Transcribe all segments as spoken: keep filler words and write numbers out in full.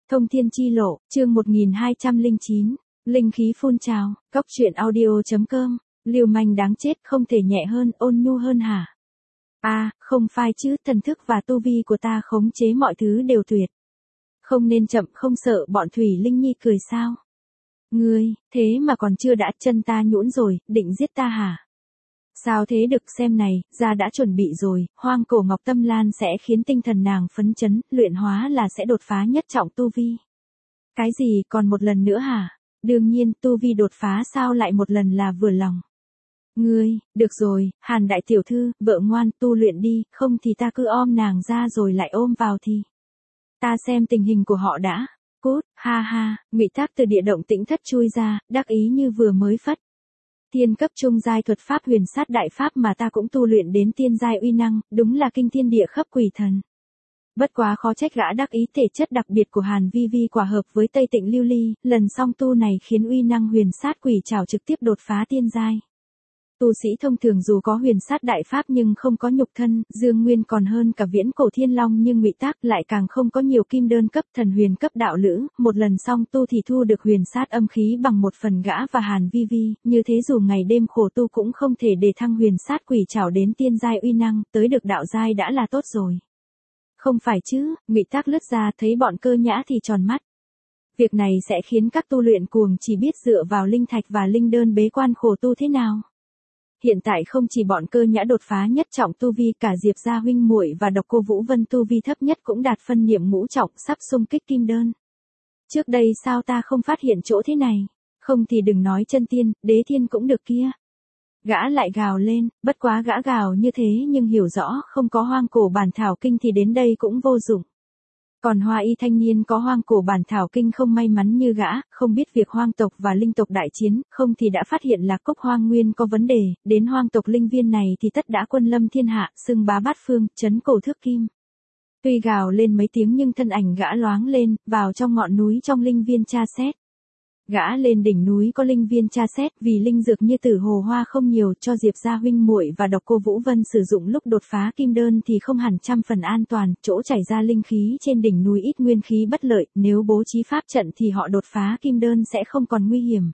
Thông thiên chi lộ, chương một nghìn hai trăm lẻ chín, linh khí phun trào, cốc truyện audio.com, liều manh đáng chết không thể nhẹ hơn, ôn nhu hơn hả? A, à, không phải chứ, thần thức và tu vi của ta khống chế mọi thứ đều tuyệt. Không nên chậm, không sợ bọn Thủy Linh Nhi cười sao? Ngươi, thế mà còn chưa đã, chân ta nhũn rồi, định giết ta hả? Sao thế được, xem này, gia đã chuẩn bị rồi, hoang cổ ngọc tâm lan sẽ khiến tinh thần nàng phấn chấn, luyện hóa là sẽ đột phá nhất trọng tu vi. Cái gì, còn một lần nữa hả? Đương nhiên, tu vi đột phá sao lại một lần là vừa lòng. Ngươi, được rồi, Hàn đại tiểu thư, vợ ngoan, tu luyện đi, không thì ta cứ ôm nàng ra rồi lại ôm vào thì. Ta xem tình hình của họ đã. Cút, ha ha, Ngụy Tác từ địa động tĩnh thất chui ra, đắc ý như vừa mới phất. Tiên cấp trung giai thuật pháp huyền sát đại pháp mà ta cũng tu luyện đến tiên giai uy năng, đúng là kinh thiên địa khắp quỷ thần. Bất quá khó trách gã đắc ý, thể chất đặc biệt của Hàn Vi Vi quả hợp với Tây Tịnh Lưu Ly, lần song tu này khiến uy năng huyền sát quỷ trảo trực tiếp đột phá tiên giai. Tu sĩ thông thường dù có huyền sát đại pháp nhưng không có nhục thân, dương nguyên còn hơn cả viễn cổ thiên long, nhưng Ngụy Tác lại càng không có nhiều kim đơn cấp thần huyền cấp đạo lữ, một lần song tu thì thu được huyền sát âm khí bằng một phần gã và Hàn Vi Vi, như thế dù ngày đêm khổ tu cũng không thể để thăng huyền sát quỷ trảo đến tiên giai uy năng, tới được đạo giai đã là tốt rồi. Không phải chứ, Ngụy Tác lướt ra thấy bọn Cơ Nhã thì tròn mắt. Việc này sẽ khiến các tu luyện cuồng chỉ biết dựa vào linh thạch và linh đơn bế quan khổ tu thế nào. Hiện tại không chỉ bọn Cơ Nhã đột phá nhất trọng tu vi, cả Diệp gia huynh muội và Độc Cô Vũ Vân tu vi thấp nhất cũng đạt phân niệm ngũ trọng, sắp xung kích kim đơn. Trước đây sao ta không phát hiện chỗ thế này, không thì đừng nói chân tiên, đế thiên cũng được kia. Gã lại gào lên, bất quá gã gào như thế nhưng hiểu rõ không có hoang cổ bản thảo kinh thì đến đây cũng vô dụng. Còn Hoa Y thanh niên có hoang cổ bản thảo kinh không may mắn như gã, không biết việc hoang tộc và linh tộc đại chiến, không thì đã phát hiện là cốc hoang nguyên có vấn đề, đến hoang tộc linh viên này thì tất đã quân lâm thiên hạ, xưng bá bát phương, chấn cổ thước kim. Tuy gào lên mấy tiếng nhưng thân ảnh gã loáng lên, vào trong ngọn núi trong linh viên tra xét. Gã lên đỉnh núi có linh viên tra xét, vì linh dược như tử hồ hoa không nhiều, cho Diệp gia huynh muội và Độc Cô Vũ Vân sử dụng lúc đột phá kim đơn thì không hẳn trăm phần an toàn, chỗ chảy ra linh khí trên đỉnh núi ít nguyên khí bất lợi, nếu bố trí pháp trận thì họ đột phá kim đơn sẽ không còn nguy hiểm.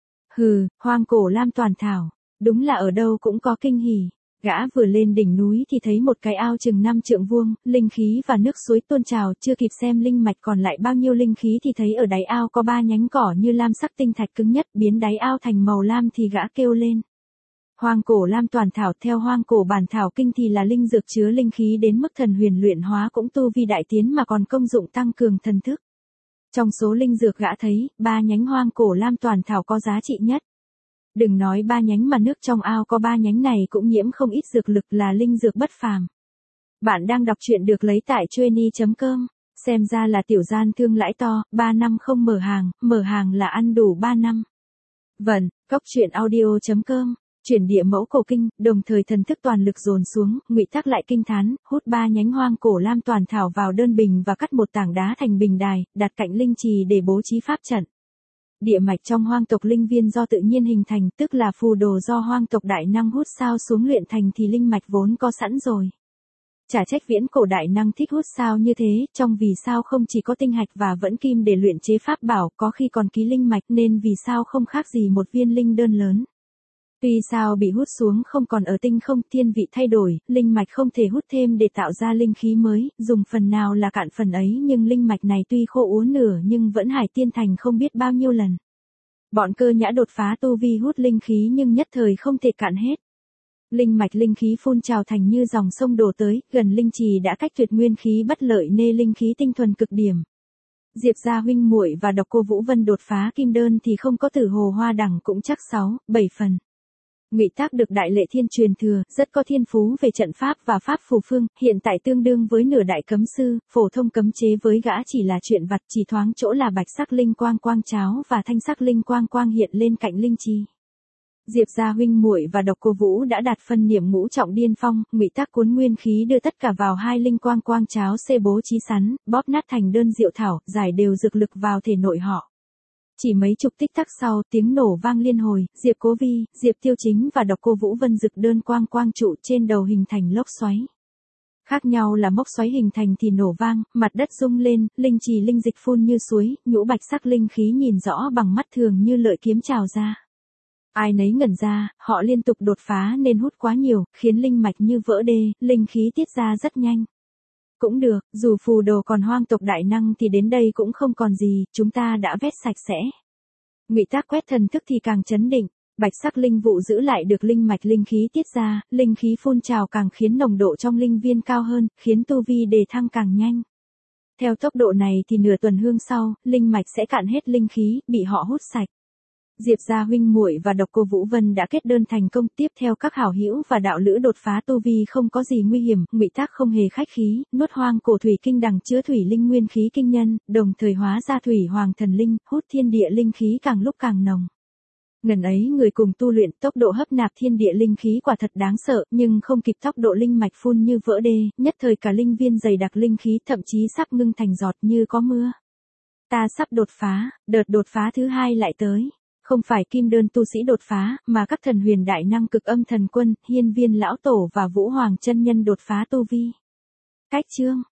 Hừ, hoang cổ lam toàn thảo, đúng là ở đâu cũng có kinh hỉ. Gã vừa lên đỉnh núi thì thấy một cái ao chừng năm trượng vuông, linh khí và nước suối tuôn trào, chưa kịp xem linh mạch còn lại bao nhiêu linh khí thì thấy ở đáy ao có ba nhánh cỏ như lam sắc tinh thạch cứng nhất, biến đáy ao thành màu lam thì gã kêu lên. Hoang cổ lam toàn thảo, theo hoang cổ bản thảo kinh thì là linh dược chứa linh khí đến mức thần huyền luyện hóa cũng tu vi đại tiến mà còn công dụng tăng cường thần thức. Trong số linh dược gã thấy, ba nhánh hoang cổ lam toàn thảo có giá trị nhất. Đừng nói ba nhánh mà nước trong ao có ba nhánh này cũng nhiễm không ít dược lực, là linh dược bất phàm. Bạn đang đọc truyện được lấy tại chueny chấm com, xem ra là tiểu gian thương lãi to, ba năm không mở hàng, mở hàng là ăn đủ ba năm. Vâng, cốc truyện audio.com, chuyển địa mẫu cổ kinh, đồng thời thần thức toàn lực dồn xuống, Ngụy Tác lại kinh thán, hút ba nhánh hoang cổ lam toàn thảo vào đơn bình và cắt một tảng đá thành bình đài, đặt cạnh linh trì để bố trí pháp trận. Địa mạch trong hoang tộc linh viên do tự nhiên hình thành, tức là phù đồ do hoang tộc đại năng hút sao xuống luyện thành thì linh mạch vốn có sẵn rồi. Chả trách viễn cổ đại năng thích hút sao như thế, trong vì sao không chỉ có tinh hạch và vẫn kim để luyện chế pháp bảo, có khi còn ký linh mạch, nên vì sao không khác gì một viên linh đơn lớn. Tuy sao bị hút xuống không còn ở tinh không, thiên vị thay đổi, linh mạch không thể hút thêm để tạo ra linh khí mới, dùng phần nào là cạn phần ấy, nhưng linh mạch này tuy khô úa nửa nhưng vẫn hải tiên thành không biết bao nhiêu lần. Bọn Cơ Nhã đột phá tu vi hút linh khí nhưng nhất thời không thể cạn hết. Linh mạch linh khí phun trào thành như dòng sông đổ tới, gần linh trì đã cách tuyệt nguyên khí bất lợi nên linh khí tinh thuần cực điểm. Diệp gia huynh muội và Độc Cô Vũ Vân đột phá kim đơn thì không có tử hồ hoa đẳng cũng chắc sáu, bảy phần. Ngụy Tác được Đại Lệ Thiên truyền thừa, rất có thiên phú về trận pháp và pháp phù phương, hiện tại tương đương với nửa đại cấm sư, phổ thông cấm chế với gã chỉ là chuyện vặt, chỉ thoáng chỗ là bạch sắc linh quang quang cháo và thanh sắc linh quang quang hiện lên cạnh linh trì. Diệp gia huynh muội và Độc Cô Vũ đã đạt phân niệm ngũ trọng điên phong, Ngụy Tác cuốn nguyên khí đưa tất cả vào hai linh quang quang cháo xê bố trí sắn, bóp nát thành đơn diệu thảo, giải đều dược lực vào thể nội họ. Chỉ mấy chục tích tắc sau, tiếng nổ vang liên hồi, Diệp Cố Vi, Diệp Tiêu Chính và Độc Cô Vũ Vân rực đơn quang quang trụ trên đầu hình thành lốc xoáy. Khác nhau là mốc xoáy hình thành thì nổ vang, mặt đất rung lên, linh trì linh dịch phun như suối, nhũ bạch sắc linh khí nhìn rõ bằng mắt thường như lợi kiếm trào ra. Ai nấy ngẩn ra, họ liên tục đột phá nên hút quá nhiều, khiến linh mạch như vỡ đê, linh khí tiết ra rất nhanh. Cũng được, dù phù đồ còn hoang tộc đại năng thì đến đây cũng không còn gì, chúng ta đã vét sạch sẽ. Ngụy Tác quét thần thức thì càng chấn định, bạch sắc linh vụ giữ lại được linh mạch linh khí tiết ra, linh khí phun trào càng khiến nồng độ trong linh viên cao hơn, khiến tu vi đề thăng càng nhanh. Theo tốc độ này thì nửa tuần hương sau, linh mạch sẽ cạn hết linh khí, bị họ hút sạch. Diệp gia huynh muội và Độc Cô Vũ Vân đã kết đơn thành công, tiếp theo các hảo hữu và đạo lữ đột phá tu vi không có gì nguy hiểm, Ngụy Tác không hề khách khí, nuốt hoang cổ thủy kinh đằng chứa thủy linh nguyên khí kinh nhân, đồng thời hóa ra thủy hoàng thần linh, hút thiên địa linh khí càng lúc càng nồng. Ngần ấy người cùng tu luyện, tốc độ hấp nạp thiên địa linh khí quả thật đáng sợ, nhưng không kịp tốc độ linh mạch phun như vỡ đê, nhất thời cả linh viên dày đặc linh khí thậm chí sắp ngưng thành giọt như có mưa. Ta sắp đột phá, đợt đột phá thứ hai lại tới. Không phải kim đơn tu sĩ đột phá, mà các thần huyền đại năng cực âm thần quân, hiên viên lão tổ và vũ hoàng chân nhân đột phá tu vi. Cách chương